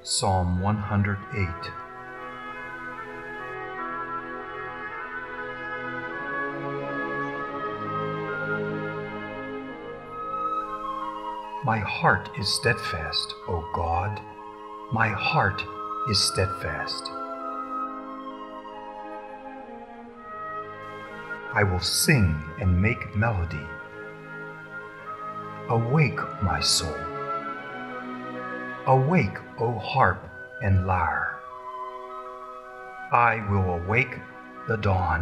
Psalm 108. My heart is steadfast, O God. My heart is steadfast. I will sing and make melody. Awake, my soul. Awake, O harp and lyre. I will awake the dawn.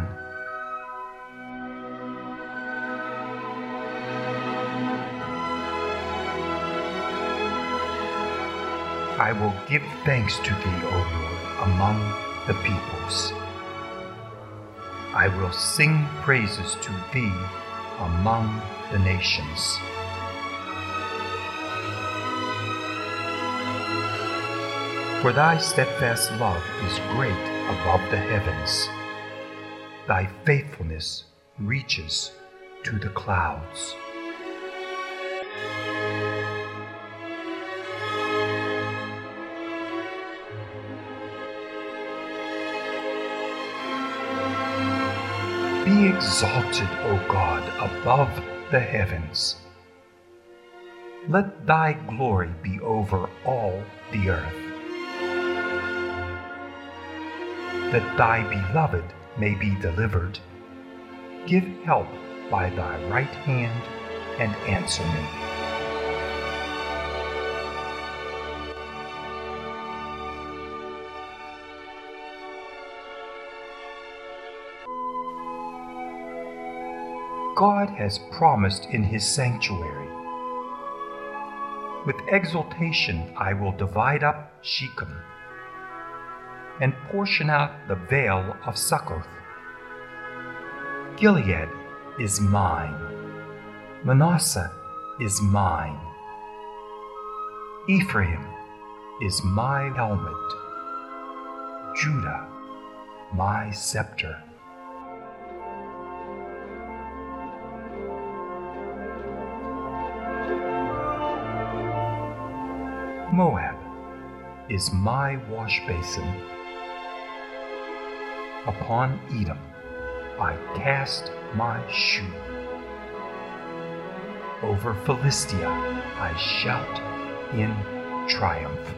I will give thanks to Thee, O Lord, among the peoples. I will sing praises to Thee among the nations. For Thy steadfast love is great above the heavens. Thy faithfulness reaches to the clouds. Be exalted, O God, above the heavens. Let Thy glory be over all the earth. That Thy beloved may be delivered. Give help by Thy right hand and answer me. God has promised in His sanctuary. With exultation I will divide up Shechem and portion out the vale of Succoth. Gilead is mine. Manasseh is mine. Ephraim is my helmet. Judah, my scepter. Moab is my wash basin. Upon Edom I cast my shoe. Over Philistia I shout in triumph.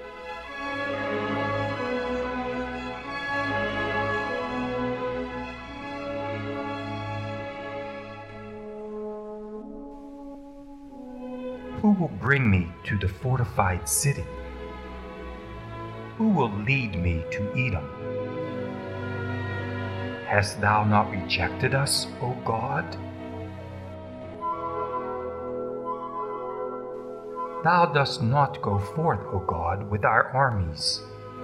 Who will bring me to the fortified city? Who will lead me to Edom? Hast Thou not rejected us, O God? Thou dost not go forth, O God, with our armies.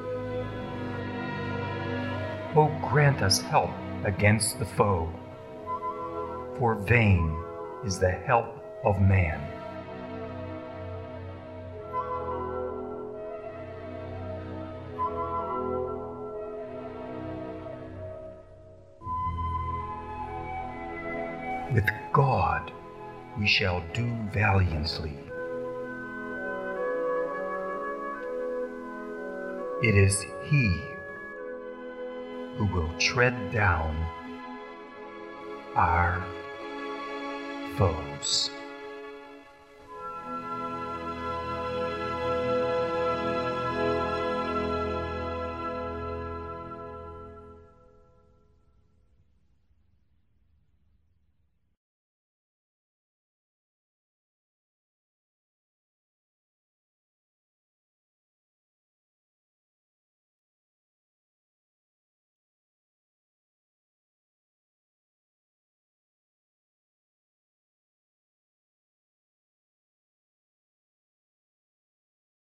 O grant us help against the foe, for vain is the help of man. With God we shall do valiantly. It is He who will tread down our foes.